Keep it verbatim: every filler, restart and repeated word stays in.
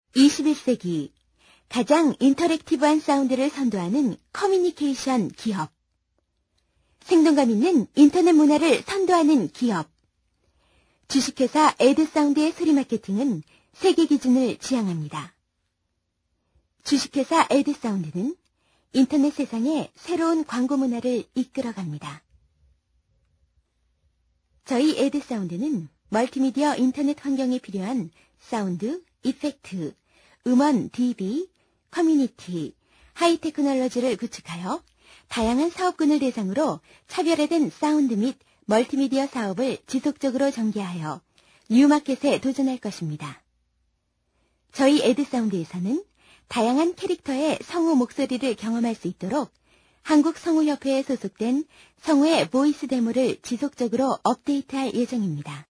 이십일 세기 가장 인터랙티브한 사운드를 선도하는 커뮤니케이션 기업. 생동감 있는 인터넷 문화를 선도하는 기업. 주식회사 에드사운드의 소리 마케팅은 세계 기준을 지향합니다. 주식회사 에드사운드는 인터넷 세상에 새로운 광고 문화를 이끌어갑니다. 저희 에드사운드는 멀티미디어 인터넷 환경에 필요한 사운드, 이펙트, 음원, 디비, 커뮤니티, 하이테크놀로지를 구축하여 다양한 사업군을 대상으로 차별화된 사운드 및 멀티미디어 사업을 지속적으로 전개하여 뉴마켓에 도전할 것입니다. 저희 에드사운드에서는 다양한 캐릭터의 성우 목소리를 경험할 수 있도록 한국성우협회에 소속된 성우의 보이스 데모를 지속적으로 업데이트할 예정입니다.